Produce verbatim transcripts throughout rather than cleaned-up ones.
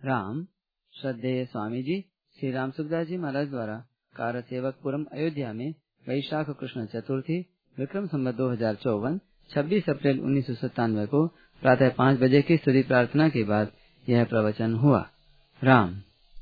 राम श्रद्धेय स्वामी जी श्री राम सुखदास जी महाराज द्वारा कार सेवकपुरम अयोध्या में वैशाख कृष्ण चतुर्थी विक्रम संवत दो हजार चौवन छब्बीस अप्रैल उन्नीस सौ सत्तानवे को प्रातः पाँच बजे की स्तुति प्रार्थना के बाद यह प्रवचन हुआ। राम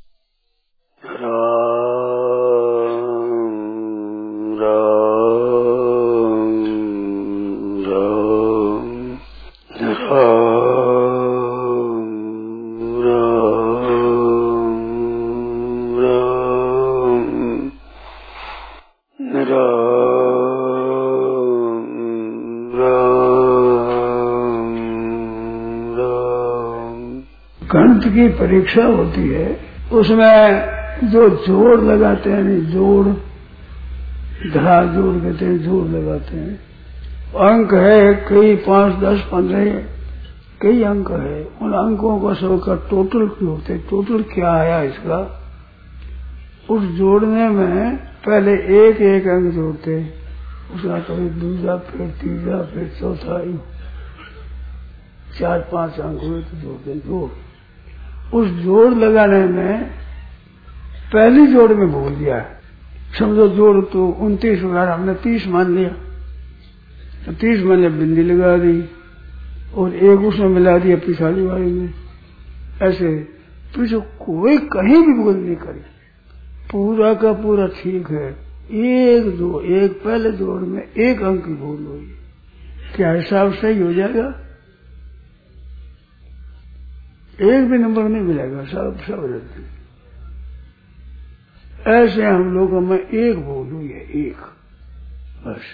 गणित की परीक्षा होती है, उसमें जो जोड़ लगाते हैं, जोड़ धरा जोड़ कहते हैं, जोड़ लगाते हैं। अंक है कई पांच दस पंद्रह कई अंक है। उन अंकों का सबका टोटल जोड़ते, टोटल क्या आया इसका। उस जोड़ने में पहले एक एक अंक जोड़ते, उसका कभी दूसरा, फिर तीसरा, फिर चौथा, चार पांच अंक हुए तो जोड़ते जोड़। उस जोड़ लगाने में पहली जोड़ में भूल दिया, समझो जोड़ तो उनतीस वगैरह हमने तीस मान लिया, तो तीस मैंने बिंदी लगा दी और एक उसमें मिला दिया पिछाड़ी वाली में। ऐसे पीछे कोई कहीं भी भूल नहीं करी, पूरा का पूरा ठीक है। एक दो एक पहले जोड़ में एक अंक की भूल हुई, क्या हिसाब सही हो जाएगा? एक भी नंबर नहीं मिलेगा, सब सब रद्द। ऐसे हम लोगों में एक भूल हुई है, एक बस।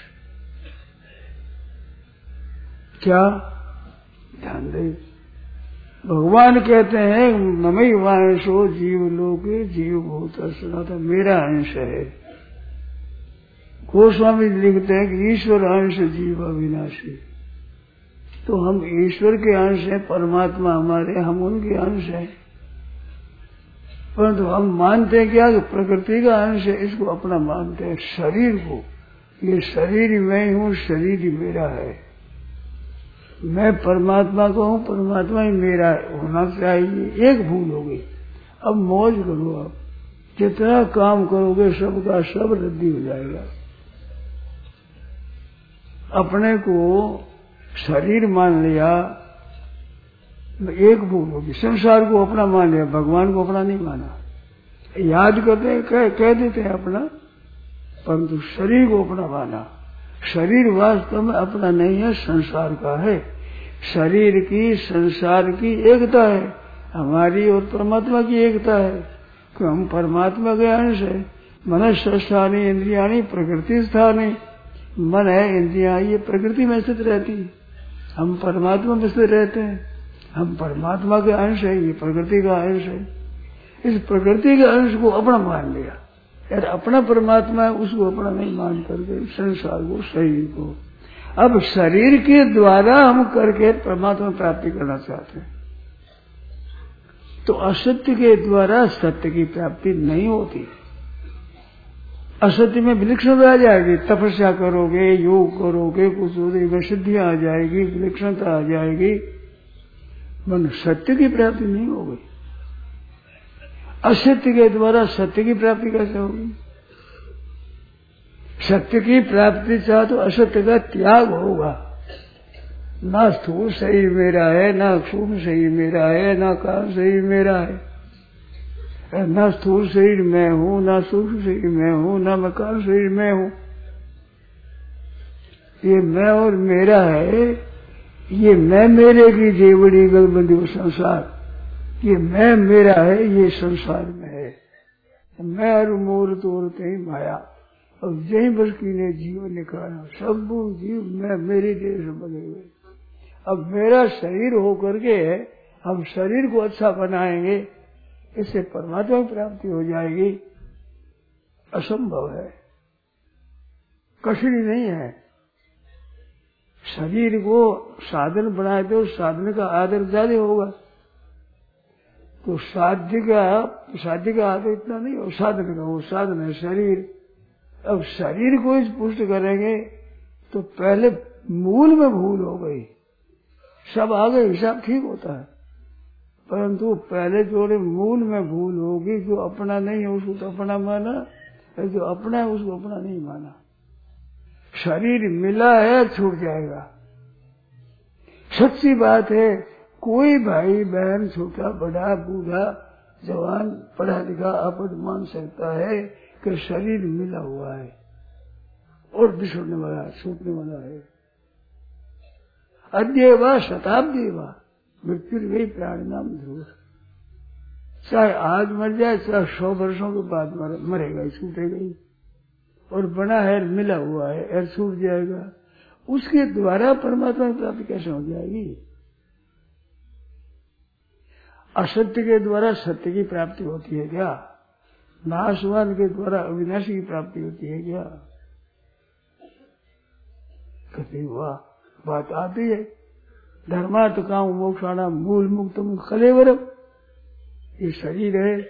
क्या ध्यान दे, भगवान कहते हैं ममई वांशो जीव लोके जीव भूत सनातन, मेरा अंश है। गोस्वामी लिखते हैं कि ईश्वर अंश जीव अविनाशी। तो हम ईश्वर के अंश हैं, परमात्मा हमारे, हम उनके अंश हैं। परंतु हम मानते हैं क्या कि प्रकृति का अंश है, इसको अपना मानते हैं। शरीर को, ये शरीर मैं हूँ, शरीर ही मेरा है। मैं परमात्मा को हूँ, परमात्मा ही मेरा होना चाहिए। एक भूल हो गई। अब मौज करो, आप जितना काम करोगे सबका सब रद्दी हो जाएगा। अपने को शरीर मान लिया, एक भूल होगी। संसार को अपना मान लिया, भगवान को अपना नहीं माना। याद करते हैं, कह, कह देते हैं अपना, परंतु शरीर को अपना माना। शरीर वास्तव में अपना नहीं है, संसार का है। शरीर की संसार की एकता है, हमारी और परमात्मा की एकता है कि हम परमात्मा के अंश है। मनुष्य स्थानी इंद्रियाणी प्रकृति स्थानी, मन है, इंद्रियां ये प्रकृति में स्थित रहती है, हम परमात्मा में स्थित रहते हैं। हम परमात्मा के अंश है, ये प्रकृति का अंश है। इस प्रकृति के अंश को अपना मान लिया, यार अपना परमात्मा है, उसको अपना नहीं मान करके संसार को, शरीर को। अब शरीर के द्वारा हम करके परमात्मा प्राप्ति करना चाहते हैं, तो असत्य के द्वारा सत्य की प्राप्ति नहीं होती। असत्य में विलक्षणता आ जाएगी, तपस्या करोगे, योग करोगे, कुछ में सिद्धियां आ जाएगी, विलक्षणता आ जाएगी, मन सत्य की प्राप्ति नहीं होगी। असत्य के द्वारा सत्य की प्राप्ति कैसे होगी? सत्य की प्राप्ति चाहे तो असत्य का त्याग होगा। ना स्थूल शरीर मेरा है, ना सूक्ष्म शरीर मेरा है, ना कारण शरीर मेरा है, न स्थूल शरीर मैं हूँ, न सूक्ष्म शरीर मैं हूँ, न मकान शरीर मैं हूँ। ये मैं और मेरा है, ये मैं मेरे की जेवड़ी गलबंदी संसार, ये मैं मेरा है, ये संसार में है। मैं और मोर तोड़ते ही माया, अब यही बस की ने जीवन निकाला, सब जीव मैं मेरे देह से बने हुए। अब मेरा शरीर होकर के हम शरीर को अच्छा बनाएंगे, इससे परमात्मा की प्राप्ति हो जाएगी, असंभव है, कठिन नहीं है। शरीर को साधन बनाए तो साधन का आदर ज्यादा होगा, तो साध्य का साध्य का आदर इतना नहीं हो, साधन का, वो साधन है शरीर। अब शरीर को इस पुष्ट करेंगे तो पहले मूल में भूल हो गई, सब आगे हिसाब ठीक होता है, परंतु पहले जोड़े मूल में भूल होगी, जो अपना नहीं है उसको तो अपना माना, जो अपना है उसको अपना नहीं माना। शरीर मिला है छूट जाएगा। सच्ची बात है, कोई भाई बहन छोटा बड़ा बूढ़ा जवान पढ़ा लिखा अपना मान सकता है कि शरीर मिला हुआ है और बिछड़ने वाला छूटने वाला है। अद्य व शताब्दी व मृत्यु गई प्राण नाम ध्रुव। चाहे आज मर जाए चाहे सौ वर्षों के बाद मरेगा, छूटेगा ही। और बना है मिला हुआ है और छूट जाएगा, उसके द्वारा परमात्मा की प्राप्ति कैसे हो जाएगी? असत्य के द्वारा सत्य की प्राप्ति होती है क्या? नाशवान के द्वारा अविनाशी की प्राप्ति होती है क्या? कहते हुआ बात आती है, धर्मार्थ काम मोक्षाणाम मूल मुक्तम कलेवरम। ये शरीर है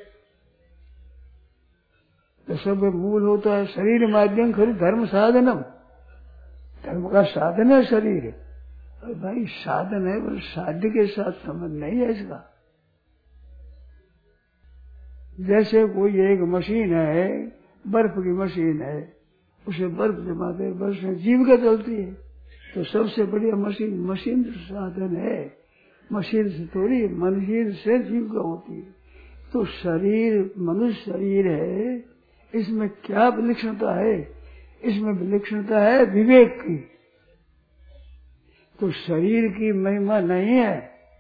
तो सब मूल होता है। शरीर माध्यम खरी धर्म साधनम, धर्म का साधन है शरीर। और भाई साधन है पर साध्य के साथ संबंध नहीं है इसका। जैसे कोई एक मशीन है, बर्फ की मशीन है, उसे बर्फ जमाते बर्फ में जीविका चलती है, तो सबसे बढ़िया मशीन मशीन साधन है। मशीन से थोड़ी, मशीन से जीविका होती है। तो शरीर मनुष्य शरीर है, इसमें क्या विलक्षणता है? इसमें विलक्षणता है विवेक की। तो शरीर की महिमा नहीं है।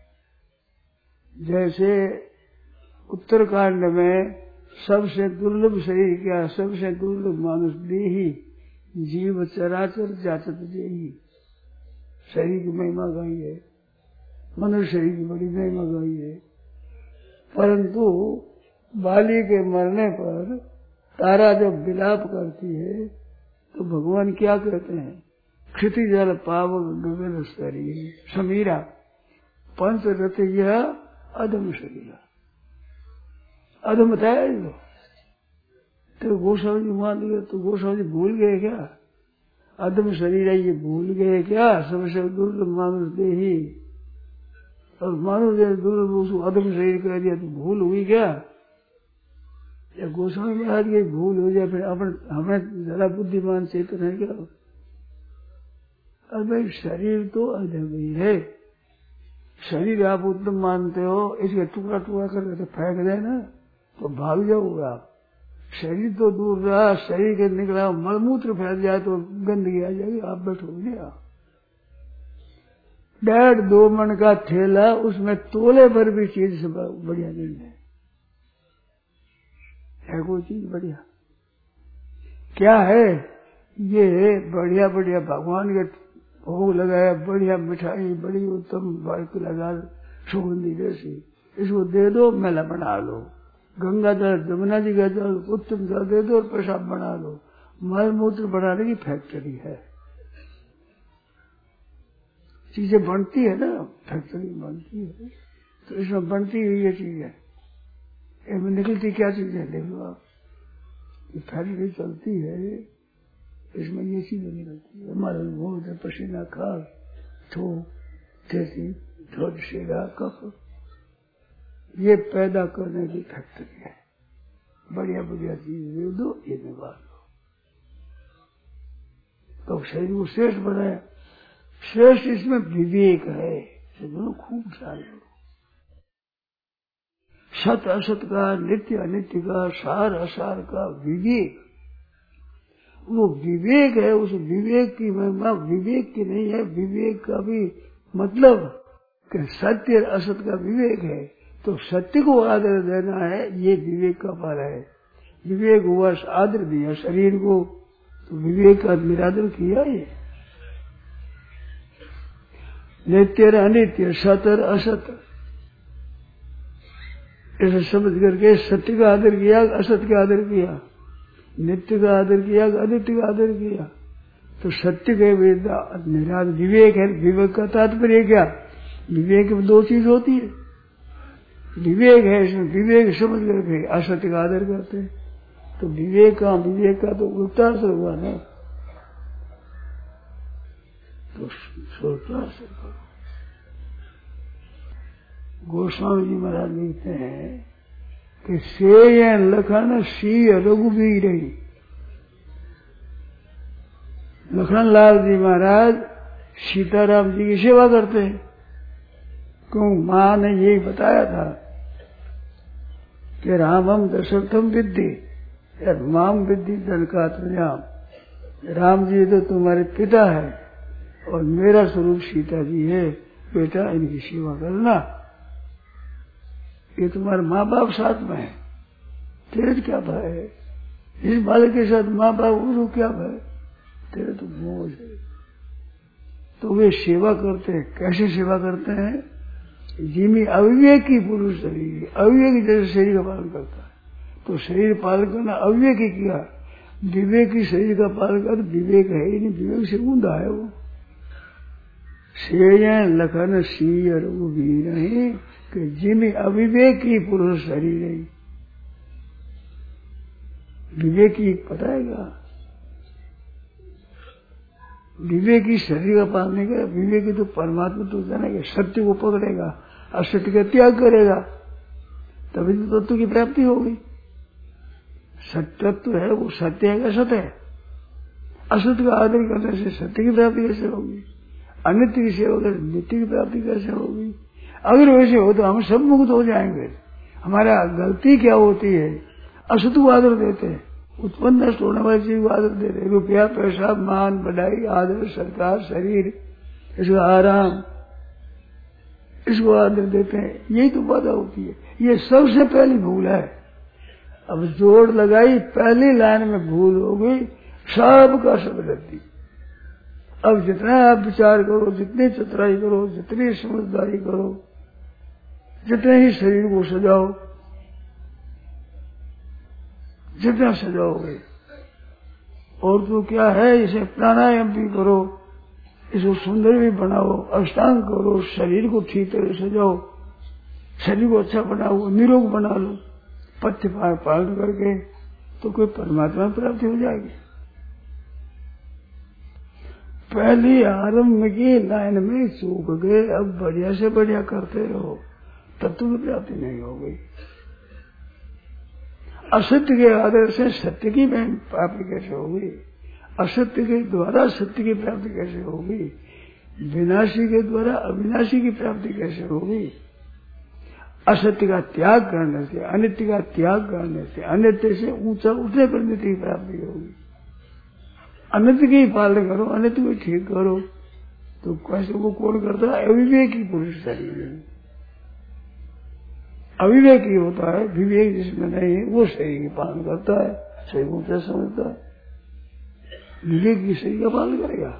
जैसे उत्तरकांड में सबसे दुर्लभ शरीर क्या? सबसे दुर्लभ मानुष देही जीव चराचर जाचत जेही। शरीर की महिमा गाई है, मनुष्य शरीर की बड़ी महिमा गाई है। परंतु बाली के मरने पर तारा जब विलाप करती है तो भगवान क्या कहते हैं? क्षिति जल पावक गगन शरीर समीरा पंच रथ यह अधम शरीर। अधम बताया जो तो गोस्वामी जी मान लिया, तो गोस्वामी जी भूल गए क्या? अधम शरीर है ये भूल गए क्या? सबसे दुर्लभ मानुष देही, और मानुष दुर्लभ उसको अधम शरीर कह दिया तो भूल हुई क्या? या गोस्वामी महाराज की भूल हो जाए फिर अपन हमें जरा बुद्धिमान चेतन है क्या? अब भाई शरीर तो अधम ही है। शरीर आप उत्तम मानते हो, इसके टुकड़ा टुकड़ा करके फेंक देना तो भाग जाओगे आप। शरीर तो दूर रहा, शरीर के निकला मलमूत्र फैल जाए तो गंदगी आ जाएगी, आप बैठोगे आप। डेढ़ दो मन का थैला, उसमें तोले भर भी चीज से बढ़िया नहीं है। है कोई चीज बढ़िया? क्या है? ये बढ़िया बढ़िया भगवान के भोग लगाया, बढ़िया मिठाई बड़ी उत्तम बाइक लगा सुगंधी जैसी, इसको दे दो मेला बना लो। गंगा जल जमुना जी का जल उत्तम जल दे दो और पेशाब बना लो। मल मूत्र बनाने की फैक्ट्री है। चीजें बनती है ना, फैक्ट्री बनती है, तो इसमें बनती हुई ये चीज है। इसमें निकलती क्या चीज है? देख लो आप, ये फैक्ट्री चलती है, इसमें ये चीजें निकलती है। हमारे भूत पसीना खास थोक तेजी ध्वज शेरा कफ, ये पैदा करने की फैक्ट्री है। बढ़िया बढ़िया चीज दे दो, ये निकाल दो, तो शरीर को श्रेष्ठ बनाया। श्रेष्ठ इसमें विवेक है, समझो खूब सारे। सत असत का, नित्य अनित्य का, सार असार का विवेक, वो विवेक है। उस विवेक की महिमा विवेक की नहीं है। विवेक का भी मतलब कि सत्य और असत का विवेक है, तो सत्य को आदर देना है, ये विवेक का फल है। विवेक हुआ आदर दिया शरीर को, तो विवेक का निरादर किया। ये नित्य और अनित्य, सत और असत, ऐसे समझ करके सत्य का आदर किया, असत का आदर किया, नित्य का आदर किया, अनित्य का आदर किया, तो सत्य के निरादर विवेक है। विवेक का तात्पर्य क्या? विवेक में दो चीज होती है। विवेक है, इसमें विवेक समझ करके असत्य का आदर करते हैं, तो विवेक का विवेक का तो उल्टासर हुआ ना, तो सोचासर करो। गोस्वामी जी महाराज लिखते हैं कि से लखन सी रघुवीर रही। लखन लाल जी महाराज सीताराम जी की सेवा करते हैं, क्यों? माँ ने यही बताया था कि रामम दशरथम विद्धि माम विद्धि जनकात्मजाम। राम जी तो तुम्हारे पिता है और मेरा स्वरूप सीता जी है, बेटा इनकी सेवा करना। ये तुम्हारे माँ बाप साथ में है, तेरे क्या भय है? इस बालक के साथ माँ बाप उसको क्या भय? तेरे तो मोह है। तो वे सेवा करते हैं। कैसे सेवा करते हैं? जिमी अविवेकी पुरुष शरीर, अविवेकी जैसे शरीर का पालन करता है, तो शरीर पालन करना अविवेकी किया। विवेकी शरीर का पालन कर, विवेक है ही नहीं, विवेक से ऊंधा है वो। सेयन लखन सी रघुवीर नहीं कि जिमी अविवेकी पुरुष शरीर है। विवेकी पता है क्या? विवेकी शरीर का पालन नहीं करेगा। विवेकी तो परमात्मा तो जानेगा, सत्य को पकड़ेगा, असत्य का त्याग करेगा, तभी तो तत्व की प्राप्ति होगी। सत्य तो है वो, सत्य है क्या सत्य है? असत्य का आदर करने से सत्य की प्राप्ति कैसे होगी? अनित्य की सेवा कर नित्य की प्राप्ति कैसे होगी? अगर वैसे हो तो हम सब मुक्त हो जाएंगे। हमारा गलती क्या होती है? असत्य को आदर देते हैं, उत्पन्न नष्ट होने वाली चीज को आदर देते हैं। रुपया, पैसा, मान, बढ़ाई, आदर, सरकार, शरीर, इसका आराम, इसको आदर देते हैं। यही तो बाधा होती है। ये सबसे पहली भूल है। अब जोड़ लगाई, पहली लाइन में भूल हो गई, सबका सब रहती। अब जितना आप विचार करो, जितनी चतुराई करो, जितनी समझदारी करो, जितने ही शरीर को सजाओ, जितना सजाओगे, और तो क्या है, इसे प्राणायाम भी करो, इसको सुंदर भी बनाओ, अष्टांग करो, शरीर को ठीक तरह सजाओ, शरीर को अच्छा बनाओ, निरोग बना लो, पथ्य पालन करके, तो कोई परमात्मा प्राप्ति हो जाएगी। पहली आरंभ की लाइन में चूक गए, अब बढ़िया से बढ़िया करते रहो, तत्व की प्राप्ति नहीं हो गई। असत्य के आदर से सत्य की प्राप्ति कैसे होगी? असत्य के द्वारा सत्य की प्राप्ति कैसे होगी? विनाशी के द्वारा अविनाशी की प्राप्ति कैसे होगी? असत्य का त्याग करने से, अनित्य का त्याग करने से, अनित्य से ऊंचा उठने पर नित्य की प्राप्ति होगी। अनित्य की पालन करो, अनित्य को ठीक करो, तो कैसे वो कौन करता है? अविवेकी पुरुष शरीर। अविवेकी होता है, विवेक जिसमें नहीं है वो शरीर की पालन करता है, शरीर को क्या समझता है? विवेकी शरीर का पालन करेगा।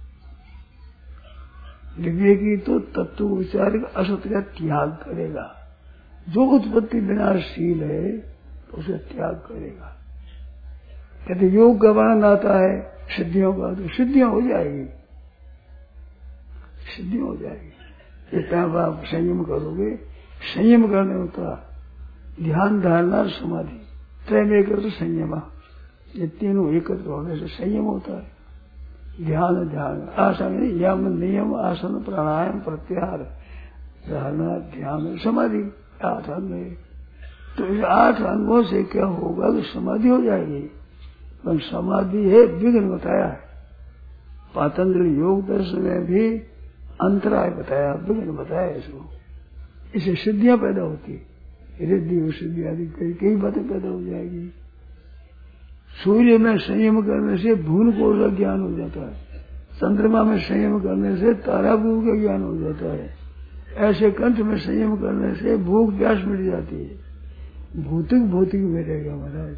विवेकी तो तत्व विचार असत्य का त्याग करेगा। जो उत्पत्ति विनाशशील है उसे त्याग करेगा। कहते योग का वर्णन आता है सिद्धियों का, तो सिद्धियां हो जाएगी, सिद्धियां हो जाएगी। इतना आप संयम करोगे, संयम करने होता ध्यान, धारणा, समाधि, त्रय एकत्र संयम, ये तीनों एकत्र होने से संयम होता है। ध्यान ध्यान आसन, यम नियम, आसन, प्राणायाम, प्रत्याहार, धारणा, ध्यान, समाधि, आठ अंग है। तो इस आठ अंगों से क्या होगा कि समाधि हो जाएगी। पर समाधि है विघ्न बताया है, पातंजलि योग दर्शन में भी अंतराय बताया, विघ्न बताया इसको। इसे सिद्धियां पैदा होती, रिद्धि और सिद्धि आदि कई कई बातें पैदा हो जाएगी। सूर्य में संयम करने से भून कोष का ज्ञान हो जाता है, चंद्रमा में संयम करने से तारापुर का ज्ञान हो जाता है, ऐसे कंठ में संयम करने से भूख प्यास मिट जाती है। भौतिक भौतिक में रहेगा महाराज,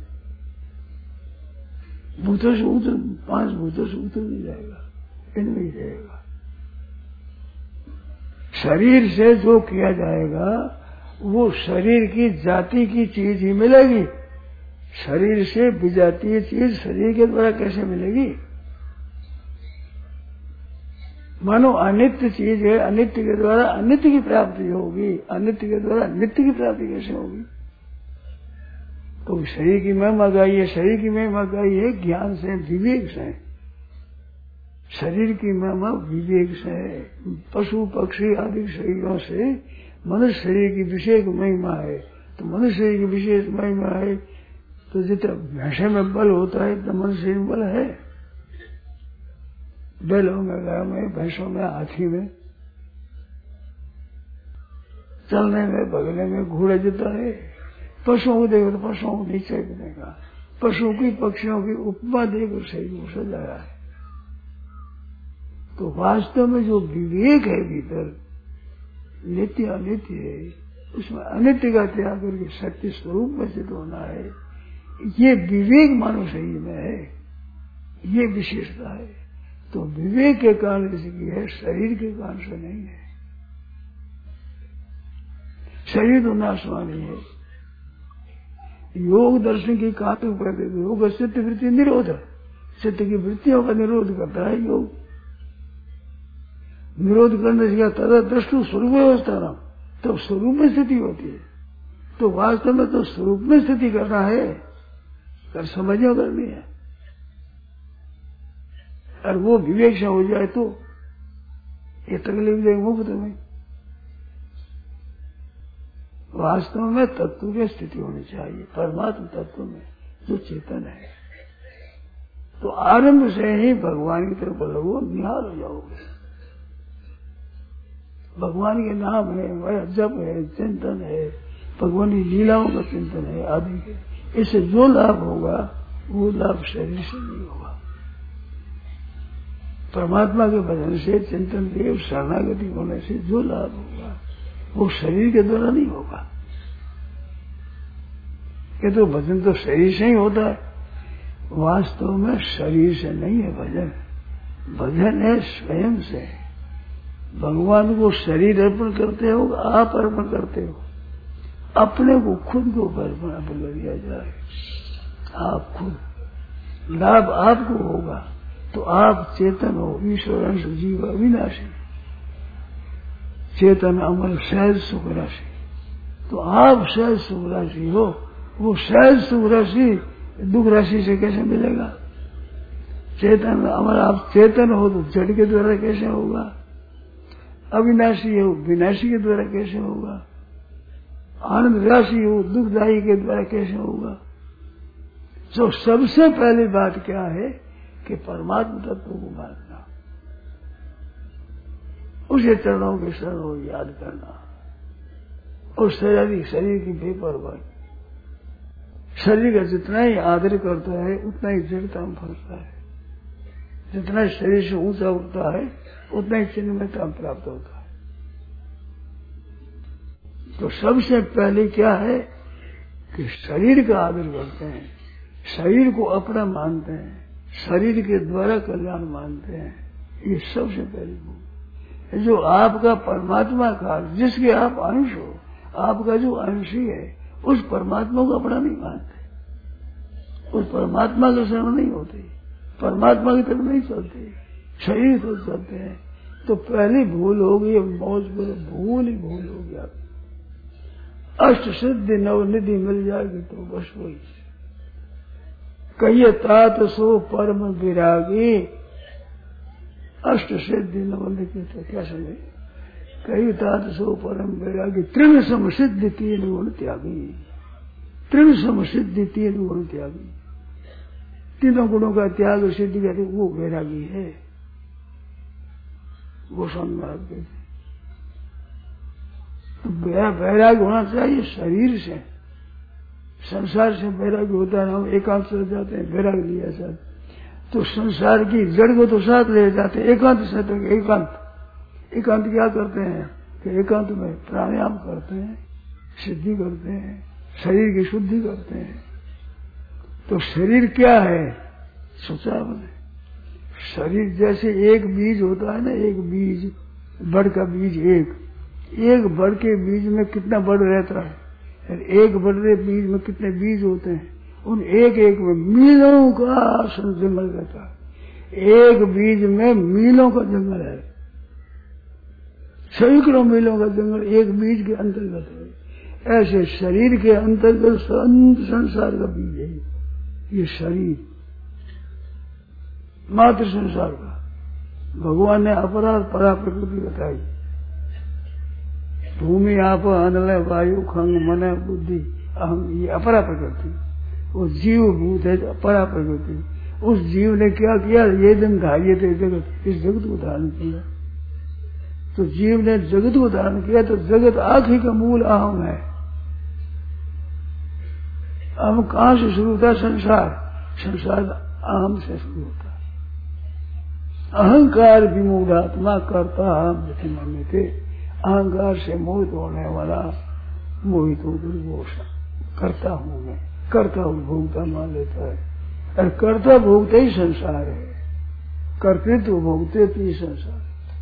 भूतों से उतर, पांच भूतों से उतर नहीं जाएगा, इनमें ही रहेगा। शरीर से जो किया जाएगा वो शरीर की जाति की चीज ही मिलेगी। शरीर से विजातीय चीज शरीर के द्वारा कैसे मिलेगी? मानो अनित्य चीज है, अनित्य के द्वारा अनित्य की प्राप्ति होगी, अनित्य के द्वारा नित्य की प्राप्ति कैसे होगी? तो शरीर की महिमा गाई है, शरीर की महिमा गाई है ज्ञान से, विवेक से। शरीर की महिमा विवेक से, पशु पक्षी आदि शरीरों से मनुष्य शरीर की विशेष महिमा है। तो मनुष्य शरीर की विशेष महिमा है तो जितना भैंसे में बल होता है इतना मनुष्य शरीर में बल है। बैलों में, गायों में, भैंसों में, हाथी में, चलने में, भगने में, घोड़े जितना है। पशुओं को देखो तो पशुओं को नीचे देगा, पशुओं की पक्षियों की उपमा देकर शरीर को सजाया है। तो वास्तव में जो विवेक है भीतर, नित्य अनित्य है, उसमें अनित्य का त्याग करके सत्य स्वरूप में सिद्ध होना है। ये विवेक मानव शरीर में है, ये विशेषता है। तो विवेक के कारण इसकी है, शरीर के कारण से नहीं है। शरीर तो नाशवानी है। योग दर्शन की कातु कहते थे, योग चित्त वृत्ति निरोध, चित्त की वृत्तियों का निरोध करता है योग। निरोध करने से क्या तदा दृष्टु स्वरूप व्यवस्था ना, तो स्वरूप में स्थिति होती है। तो वास्तव में तो स्वरूप में स्थिति करना है, कर समझो करनी है। और वो विवेक से हो जाए तो ये तकलीफ देगा मुफ्त में। वास्तव में तत्व की स्थिति होनी चाहिए, परमात्मा तत्व में जो चेतन है। तो आरंभ से ही भगवान की तरफ बोलो, निहाल हो जाओगे। भगवान के नाम है, वह जप है, चिंतन है, भगवान की लीलाओं का चिंतन है आदि के। इससे जो लाभ होगा वो लाभ शरीर से नहीं होगा। परमात्मा के भजन से, चिंतन देव शरणागति होने से जो लाभ होगा वो शरीर के द्वारा नहीं होगा। ये तो भजन तो शरीर से ही होता है। वास्तव में शरीर से नहीं है भजन, भजन है स्वयं से। भगवान को शरीर अर्पण करते हो, आप अर्पण करते हो, अपने को खुद को अर्पण कर दिया जाए। आप खुद, लाभ आपको होगा। तो आप चेतन हो, ईश्वर अंश जीव अविनाशी, चेतन अमर सहज सुख राशि। तो आप सहज सुख राशि हो, वो सहज सुख राशि दुख राशि से कैसे मिलेगा? चेतन अमर आप चेतन हो तो जड़ के द्वारा कैसे होगा? अविनाशी हो, विनाशी के द्वारा कैसे होगा? आनंद राशि हो, दुखदायी के द्वारा कैसे होगा? तो सबसे पहली बात क्या है कि परमात्मा तत्व को मानना, उसे चरणों के शरणों याद करना। और शरीर शरीर की बेपरवाही, शरीर का जितना ही आदर करता है उतना ही जड़ता में फंसता है। जितना शरीर से ऊंचा उठता है उतना ही चिन्मयता प्राप्त होता है। तो सबसे पहले क्या है कि शरीर का आदर करते हैं, शरीर को अपना मानते हैं, शरीर के द्वारा कल्याण मानते हैं। ये सबसे पहली भूल। जो आपका परमात्मा का, जिसके आप अंश हो, आपका जो अंशी है, उस परमात्मा को अपना नहीं मानते, उस परमात्मा के शरण नहीं होते, परमात्मा की तरफ नहीं चलते, शरीर तो चलते हैं। तो पहली भूल होगी, मौज बोलो, भूल ही भूल होगी। आप अष्ट सिद्धि नवनिधि मिल जाएगी तो बस वही कहिए तात सो परम विरागी। अष्ट सिद्धि नवनिधि तो क्या समझे? कही तात सो परम विरागी, त्रिण सम सिद्धि तीन गुण त्यागी। त्रिण सम सिद्धि तीन गुण त्यागी, तीनों गुणों का त्याग सिद्धि कहते वो वैरागी है। गोस्वामी महाराज कहते तो वैराग्य होना चाहिए शरीर से, संसार से वैराग्य होता है। हम एकांत से जाते हैं, वैराग्य लिया जाता तो संसार की जड़ को तो साथ ले जाते हैं। एकांत से तो एकांत एकांत क्या करते हैं कि एकांत में प्राणायाम करते हैं, सिद्धि करते हैं, शरीर की शुद्धि करते हैं। तो शरीर क्या है? सोचा आपने? शरीर जैसे एक बीज होता है ना, एक बीज, बड़ का बीज, एक एक बड़ के बीज में कितना बड़ रहता है, एक बड़े बीज में कितने बीज होते हैं, उन एक एक में मीलों का जंगल रहता है। एक बीज में मीलों का जंगल है, सैकड़ों मीलों का जंगल एक बीज के अंतर्गत है। ऐसे शरीर के अंतर्गत संसार का बीज है ये शरीर, मात्र संसार का। भगवान ने अपराध परा प्रकृति बताई, भूमि आप अनल वायु खंग मन बुद्धि अहम, ये अपरा प्रकृति। वो जीव भूत है अपरा प्रकृति। उस जीव ने क्या किया, ये दिन धारिये थे जगत, इस जगत को धारण किया। तो जीव ने जगत को धारण किया, तो जगत आखिरी का मूल अहम है। अहम कहां से शुरू होता है? संसार। संसार अहम से शुरू होता है। अहंकार विमूढ़ात्मा करता हम जैसे मानने थे, अहंकार से मोहित होने वाला मोहित होकर वो करता हूं मैं, करता हूं भोगता मान लेता है। और कर्ता भोगते ही संसार है, करते तो भोगते तो ही संसार।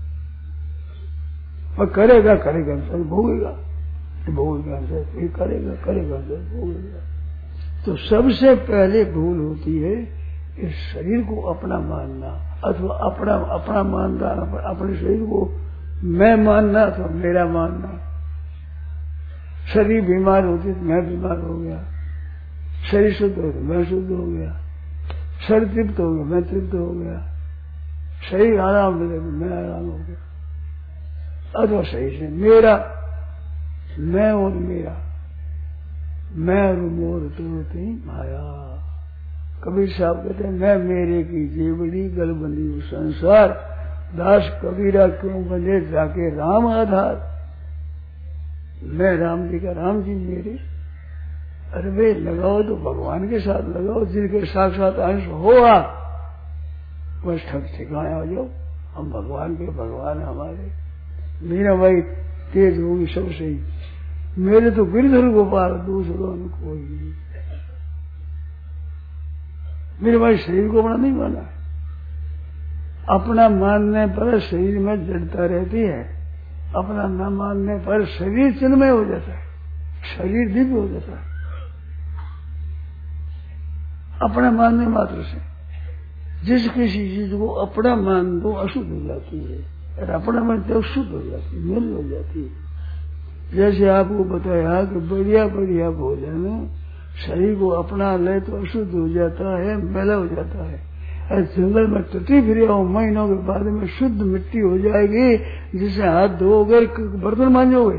और करेगा करेगा सर भोगेगा, भोगेगा सर फिर करेगा, करेगा सर भोगेगा। तो सबसे पहले भूल होती है इस शरीर को अपना मानना, अथवा अपना अपना मानना, अपने शरीर को मैं मानना अथवा मेरा मानना। शरीर बीमार होती तो मैं बीमार हो गया, शरीर शुद्ध हो तो मैं शुद्ध हो गया, शरीर तृप्त हो गया मैं तृप्त हो गया, शरीर आराम मिले तो मैं आराम हो गया। अथवा सही से मेरा, मैं और मेरा, मैं और मोर तोड़ते ही माया। कबीर साहब कहते हैं मैं मेरे की जेबड़ी गल बंदी संसार, दास कबीरा क्यों बंधे जाके राम आधार। मैं राम जी का, राम जी मेरे। अरे वे लगाओ तो भगवान के साथ लगाओ, जिनके साक्षात अंश हो आप, बस ठग ठिकाने आ जाओ। हम भगवान के भगवान हमारे। मीरा भाई तेज होगी सबसे ही, मेरे तो गिरधर गोपाल दूसरों ने कोई नहीं। मेरे भाई शरीर को अपना नहीं माना, अपना मानने पर शरीर में जड़ता रहती है, अपना न मानने पर शरीर चिन्मय हो जाता है, शरीर दिव्य हो जाता है। अपना मानने मात्र से जिस किसी चीज को अपना मान दो अशुद्ध हो जाती है, और अपना मानते हो शुद्ध हो जाती है, मिल हो जाती है। जैसे आपको बताया कि बढ़िया बढ़िया भोजन शरीर को अपना ले तो अशुद्ध हो जाता है, मैला हो जाता है। जंगल में टटी फिर महीनों के बाद में शुद्ध मिट्टी हो जाएगी, जिसे हाथ धोगे बर्तन मांजोगे।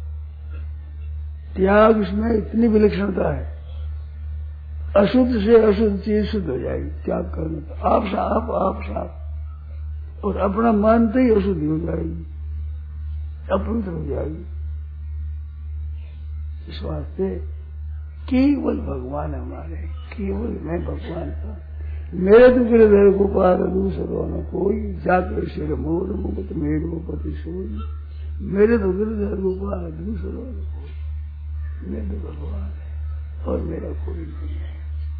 त्याग इसमें इतनी विलक्षणता है, अशुद्ध से अशुद्ध चीज शुद्ध हो जाएगी त्याग करने पर। आप साफ आप साफ, और अपना मानते ही अशुद्धि हो जाएगी, अपवित्र हो जाएगी। इस वास्ते केवल भगवान हमारे, केवल मैं भगवान का। मेरे तो गिरधर गोपाल दूसरों न कोई, जाके सिर मोर मुकुट मेरो पति सोई। मेरे तो गिरधर गोपाल दूसरों न कोई, मैं तो भगवान है और मेरा कोई नहीं है,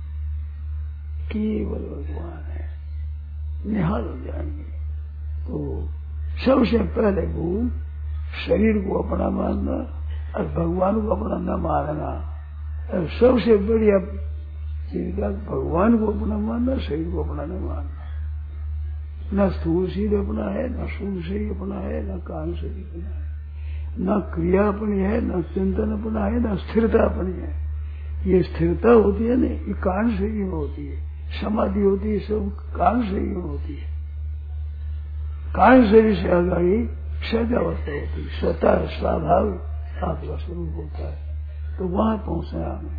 केवल भगवान है। निहाल हो जाएंगे। तो सबसे पहले भूल शरीर को अपना मानना और भगवान को अपना न मानना। और सबसे बढ़िया चीज का भगवान को अपना मानना, शरीर को अपना न मानना। न स्थूल शरीर अपना है, न सूक्ष्म शरीर अपना है, न कान शरीर अपना है, न क्रिया अपनी है, न चिंतन अपना है, न स्थिरता अपनी है। ये स्थिरता होती है ना, ये कान शरीर में होती है। समाधि होती है सब कान शरीर में होती है। कान शरीर से आगाड़ी सदावस्था होती है, स्वतः स्वाभाविक आपका स्वरूप होता है। तो वहां पहुंचना हमें।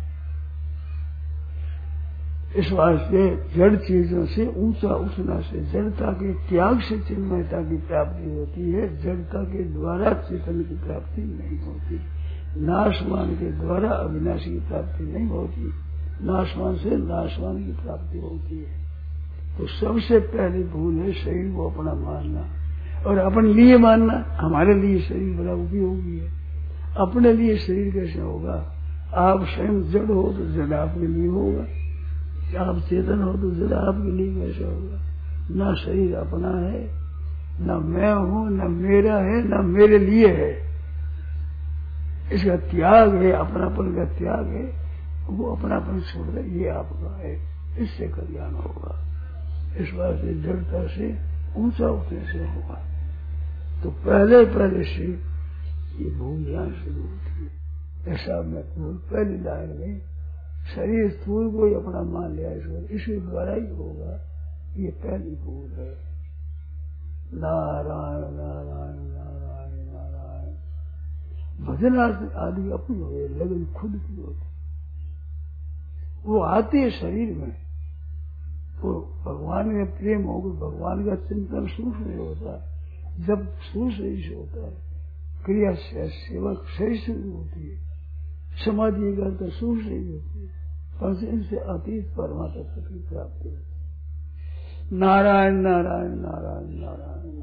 इस वास्ते जड़ चीजों से ऊंचा उठना से, जड़ता के त्याग से चिन्मयता की प्राप्ति होती है। जड़ता के द्वारा चेतन की प्राप्ति नहीं होती। नाशवान के द्वारा अविनाशी की प्राप्ति नहीं होती। नाशवान से नाशवान की प्राप्ति होती है। तो सबसे पहली भूल है शरीर को अपना मानना और अपने लिए मानना। हमारे लिए शरीर बड़ा उपयोगी है, अपने लिए शरीर कैसे होगा? आप स्वयं जड़ हो तो जड़ आपके लिए होगा, आप चेतन हो तो जड़ आपके लिए कैसे होगा? न शरीर अपना है, न मैं हूं, न मेरा है, न मेरे लिए है। इसका त्याग है, अपनापन का त्याग है। वो अपनापन छोड़ दे, ये आपका है, इससे कल्याण होगा। इस बात से जड़ता से ऊंचा उठने से होगा। तो पहले पहले से ये भूल यहां शुरू होती है। ऐसा मैं भूल पहली लाइन में शरीर स्थूल को ही अपना मान लिया, इसके द्वारा ही होगा। ये पहली भूल है। नारायण नारायण नारायण नारायण। भजन आदि अपनी हो, लगन खुद की होती, वो आती है शरीर में। वो भगवान में प्रेम होगा, भगवान का चिंतन शुरू से होता है, जब शुरू से ही होता है, क्रिया से सेवा सही शुरू होती है, समाधि करता शुरू से ही होती है, बस इनसे अतीत परमात्मा तत्व की प्राप्ति होती है। नारायण नारायण नारायण नारायण।